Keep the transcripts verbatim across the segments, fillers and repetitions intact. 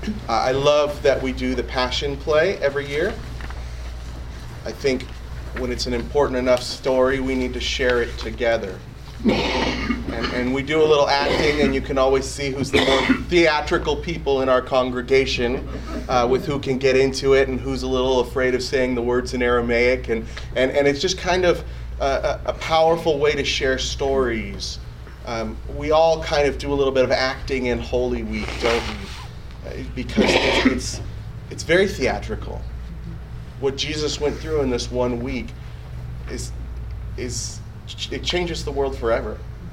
Uh, I love that we do the Passion Play every year. I think when it's an important enough story, we need to share it together. And, and we do a little acting, and you can always see who's the more theatrical people in our congregation, uh, with who can get into it and who's a little afraid of saying the words in Aramaic. And, and, and it's just kind of a, a powerful way to share stories. Um, we all kind of do a little bit of acting in Holy Week, don't we? Because it's, it's, it's very theatrical. What Jesus went through in this one week is, is it changes the world forever.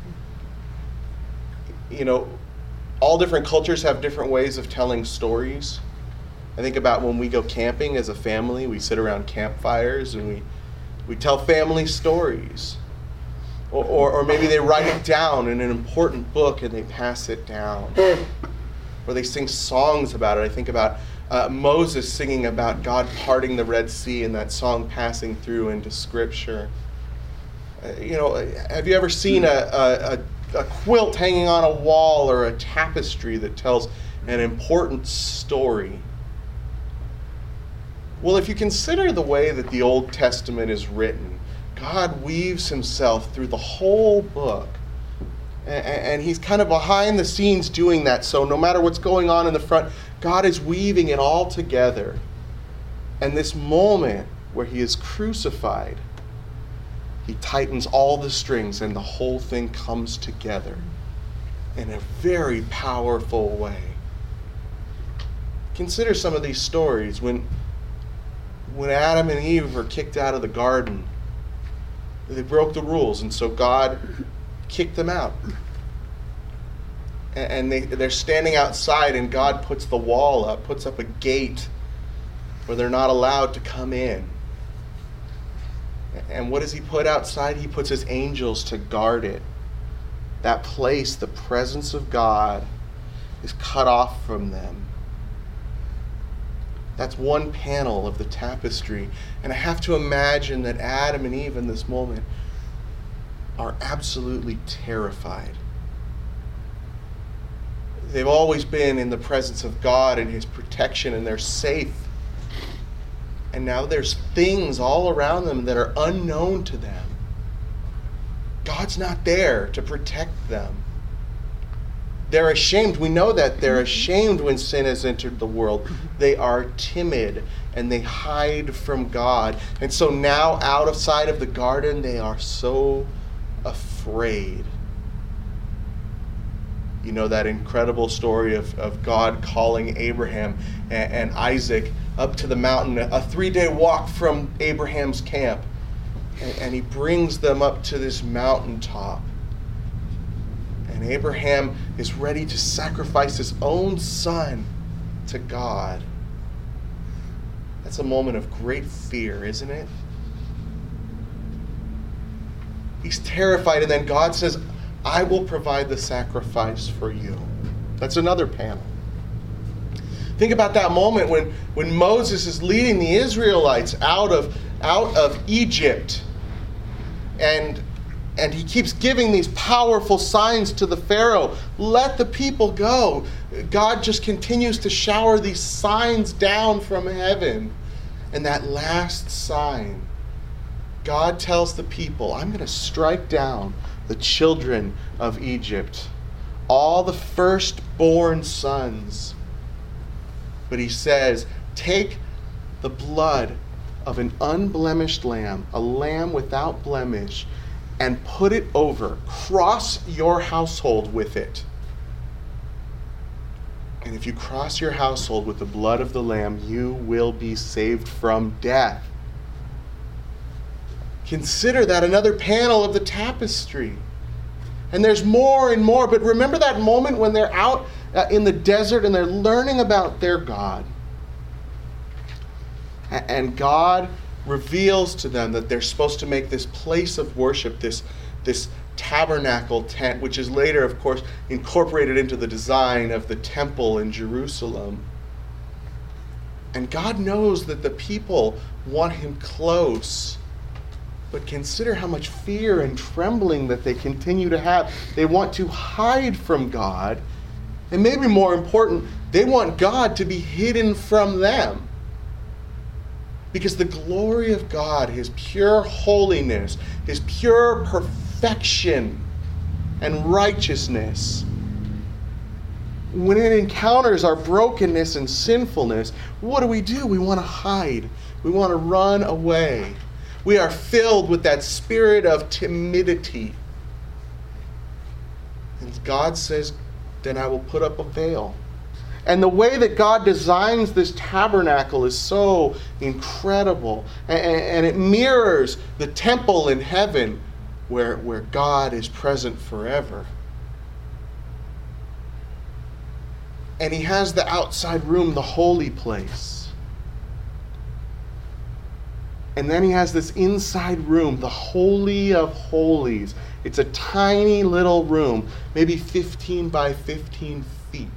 You know, all different cultures have different ways of telling stories. I think about when we go camping as a family, we sit around campfires and we, we tell family stories. Or, or, or maybe they write it down in an important book and they pass it down. Or they sing songs about it. I think about uh, Moses singing about God parting the Red Sea and that song passing through into Scripture. Uh, you know, have you ever seen a, a, a quilt hanging on a wall or a tapestry that tells an important story? Well, if you consider the way that the Old Testament is written, God weaves himself through the whole book. And he's kind of behind the scenes doing that. So no matter what's going on in the front, God is weaving it all together. And this moment where he is crucified, he tightens all the strings and the whole thing comes together in a very powerful way. Consider some of these stories. When, when Adam and Eve were kicked out of the garden, they broke the rules, and so God kicked them out. And they, they're standing outside, and God puts the wall up, puts up a gate where they're not allowed to come in. And what does he put outside? He puts his angels to guard it. That place, the presence of God, is cut off from them. That's one panel of the tapestry. And I have to imagine that Adam and Eve in this moment are absolutely terrified. They've always been in the presence of God and his protection, and they're safe. And now there's things all around them that are unknown to them. God's not there to protect them. They're ashamed. We know that they're ashamed when sin has entered the world. They are timid and they hide from God. And so now outside of the garden, they are so afraid. You know that incredible story of, of God calling Abraham and, and Isaac up to the mountain, a three-day walk from Abraham's camp. And, and he brings them up to this mountaintop. And Abraham is ready to sacrifice his own son to God. That's a moment of great fear, isn't it? He's terrified, and then God says, I will provide the sacrifice for you. That's another panel. Think about that moment when, when Moses is leading the Israelites out of, out of Egypt. And And he keeps giving these powerful signs to the Pharaoh. Let the people go. God just continues to shower these signs down from heaven. And that last sign, God tells the people, I'm going to strike down the children of Egypt, all the firstborn sons. But he says, take the blood of an unblemished lamb, a lamb without blemish, and put it over. Cross your household with it. And if you cross your household with the blood of the lamb, you will be saved from death. Consider that another panel of the tapestry. And there's more and more. But remember that moment when they're out uh, in the desert and they're learning about their God. A- and God reveals to them that they're supposed to make this place of worship, this, this tabernacle tent, which is later, of course, incorporated into the design of the temple in Jerusalem. And God knows that the people want him close. But consider how much fear and trembling that they continue to have. They want to hide from God. And maybe more important, They want God to be hidden from them. Because the glory of God, his pure holiness, his pure perfection and righteousness, when it encounters our brokenness and sinfulness, what do we do? We want to hide. We want to run away. We are filled with that spirit of timidity. And God says, then I will put up a veil. And the way that God designs this tabernacle is so incredible. And, and it mirrors the temple in heaven where, where God is present forever. And he has the outside room, the holy place. And then he has this inside room, the Holy of Holies. It's a tiny little room, maybe fifteen by fifteen feet.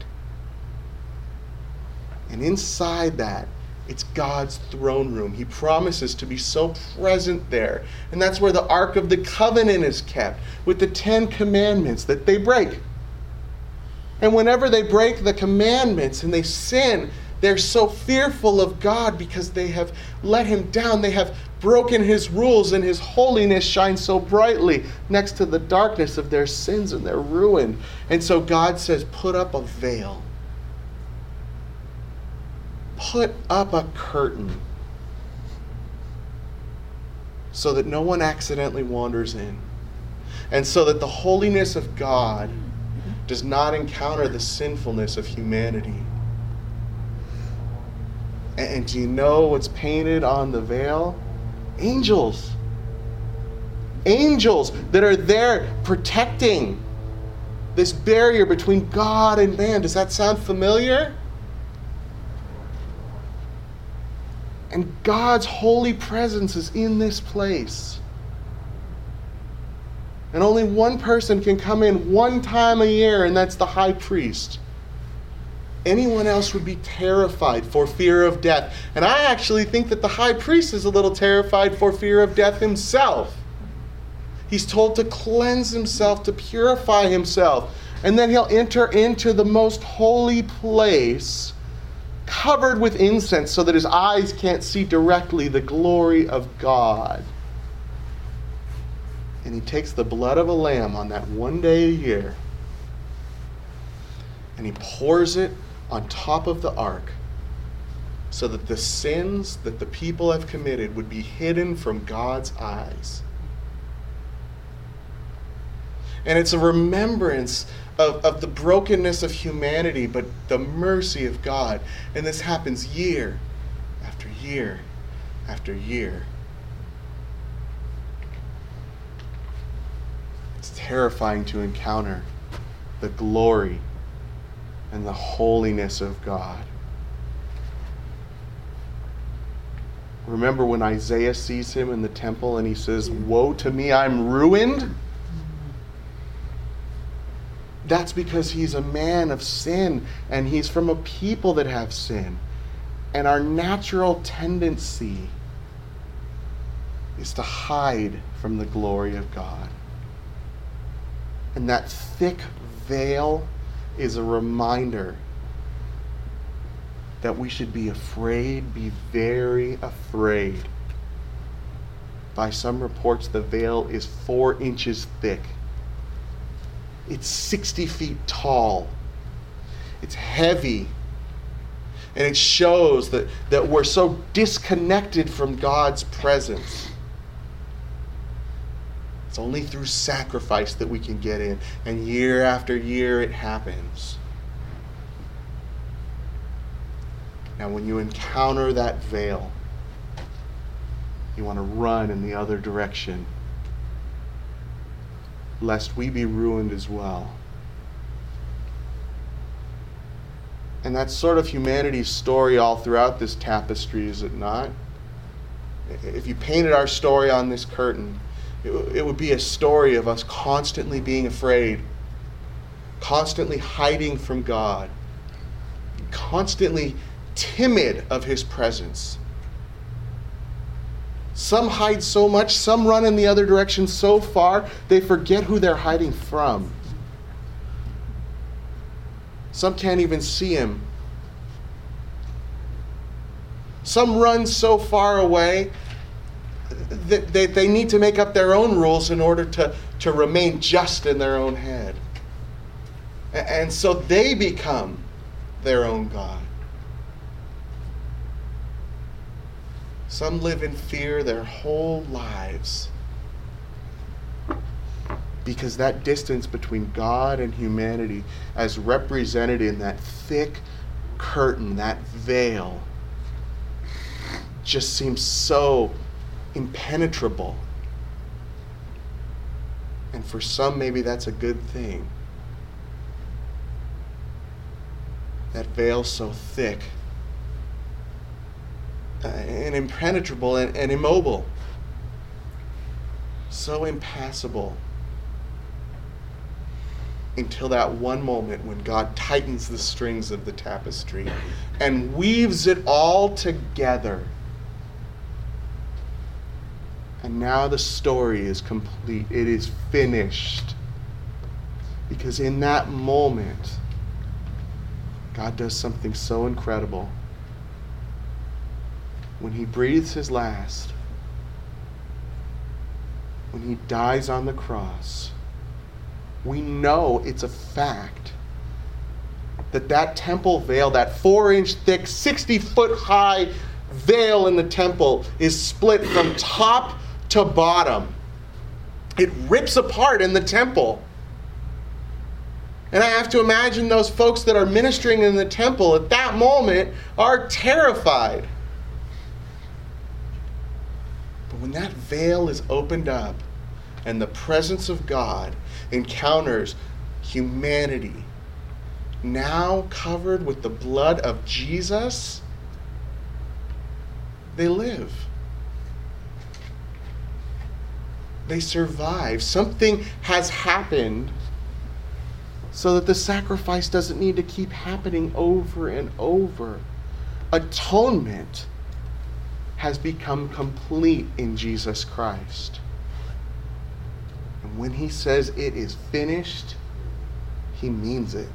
And inside that, it's God's throne room. He promises to be so present there. And that's where the Ark of the Covenant is kept, with the Ten Commandments that they break. And whenever they break the commandments and they sin, they're so fearful of God because they have let him down. They have broken his rules, and his holiness shines so brightly next to the darkness of their sins, and they're ruined. And so God says, put up a veil. Put up a curtain so that no one accidentally wanders in, and so that the holiness of God does not encounter the sinfulness of humanity. And do you know what's painted on the veil? Angels. Angels that are there protecting this barrier between God and man. Does that sound familiar? And God's holy presence is in this place. And only one person can come in one time a year, and that's the high priest. Anyone else would be terrified for fear of death. And I actually think that the high priest is a little terrified for fear of death himself. He's told to cleanse himself, to purify himself. And then he'll enter into the most holy place, covered with incense so that his eyes can't see directly the glory of God. And he takes the blood of a lamb on that one day a year, and he pours it on top of the ark so that the sins that the people have committed would be hidden from God's eyes. And it's a remembrance of, of the brokenness of humanity, but the mercy of God. And this happens year after year after year. It's terrifying to encounter the glory and the holiness of God. Remember when Isaiah sees him in the temple and he says, "Woe to me, I'm ruined"? That's because he's a man of sin, and he's from a people that have sin. And our natural tendency is to hide from the glory of God. And that thick veil is a reminder that we should be afraid, be very afraid. By some reports, the veil is four inches thick. It's sixty feet tall. It's heavy. And it shows that, that we're so disconnected from God's presence. It's only through sacrifice that we can get in. And year after year it happens. Now when you encounter that veil, you want to run in the other direction, lest we be ruined as well. And that's sort of humanity's story all throughout this tapestry, is it not? If you painted our story on this curtain, it, it would be a story of us constantly being afraid, constantly hiding from God, constantly timid of his presence. Some hide so much, some run in the other direction so far, they forget who they're hiding from. Some can't even see him Some run so far away that they, they need to make up their own rules in order to, to remain just in their own head. And so they become their own God. Some live in fear their whole lives because that distance between God and humanity, as represented in that thick curtain, that veil, just seems so impenetrable. And for some, maybe that's a good thing. That veil so thick uh, and impenetrable and, and immobile, so impassable, until that one moment when God tightens the strings of the tapestry and weaves it all together. And now the story is complete. It is finished. Because in that moment, God does something so incredible. When he breathes his last, when he dies on the cross, we know it's a fact that that temple veil, that four-inch thick, sixty-foot-high veil in the temple is split from top to bottom. It rips apart in the temple. And I have to imagine those folks that are ministering in the temple at that moment are terrified. But when that veil is opened up and the presence of God encounters humanity, now covered with the blood of Jesus, they live. They survive. Something has happened so that the sacrifice doesn't need to keep happening over and over. Atonement has become complete in Jesus Christ. And when he says it is finished, he means it.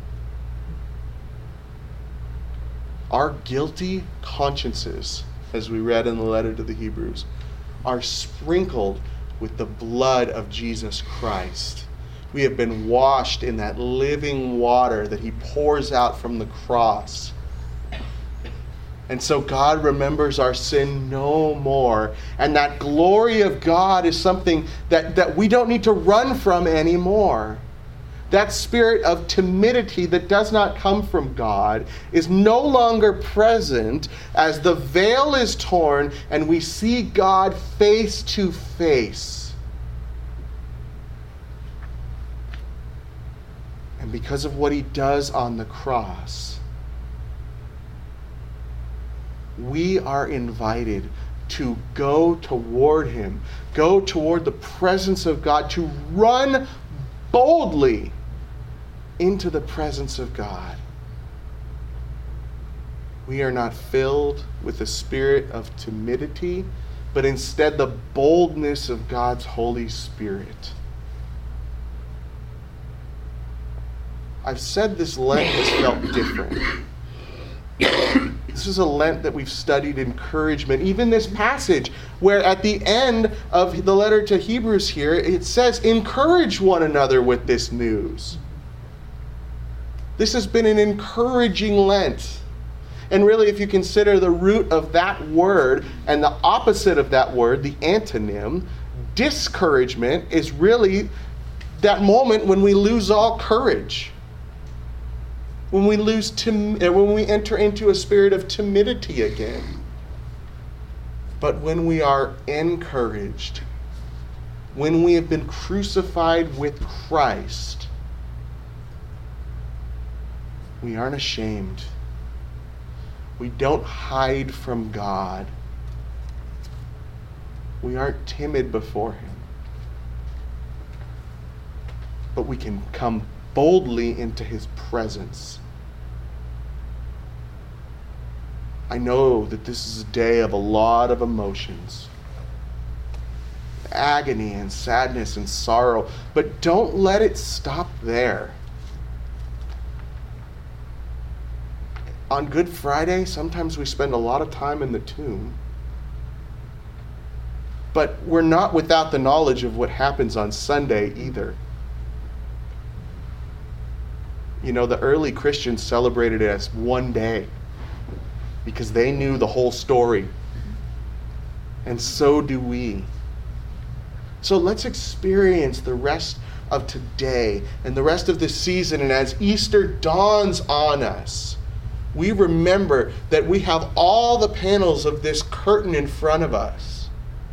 Our guilty consciences, as we read in the letter to the Hebrews, are sprinkled with the blood of Jesus Christ. We have been washed in that living water that he pours out from the cross. And so God remembers our sin no more. And that glory of God is something that, that we don't need to run from anymore. That spirit of timidity that does not come from God is no longer present as the veil is torn and we see God face to face. And because of what he does on the cross, we are invited to go toward him, go toward the presence of God, to run boldly into the presence of God. We are not filled with the spirit of timidity, but instead the boldness of God's Holy Spirit. I've said this Lent has felt different. This is a Lent that we've studied encouragement. Even this passage where at the end of the letter to Hebrews here, it says, encourage one another with this news. This has been an encouraging Lent. And really, if you consider the root of that word and the opposite of that word, the antonym, discouragement is really that moment when we lose all courage. When we lose tim- when we enter into a spirit of timidity again. But when we are encouraged, when we have been crucified with Christ, we aren't ashamed. We don't hide from God. We aren't timid before him. But we can come boldly into his presence. I know that this is a day of a lot of emotions. Agony and sadness and sorrow. But don't let it stop there. on Good Friday, sometimes we spend a lot of time in the tomb. But we're not without the knowledge of what happens on Sunday either. You know, the early Christians celebrated it as one day because they knew the whole story. And so do we. So let's experience the rest of today and the rest of this season. And as Easter dawns on us, we remember that we have all the panels of this curtain in front of us.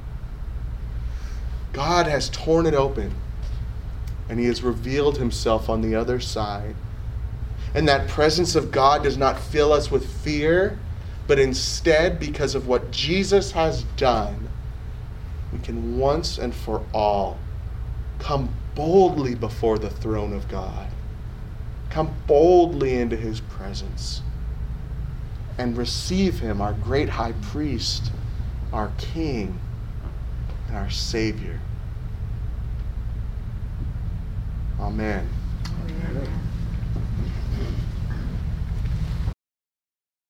God has torn it open, and he has revealed himself on the other side. And that presence of God does not fill us with fear, but instead, because of what Jesus has done, we can once and for all come boldly before the throne of God. Come boldly into his presence and receive him, our great high priest, our King, and our Savior. Amen.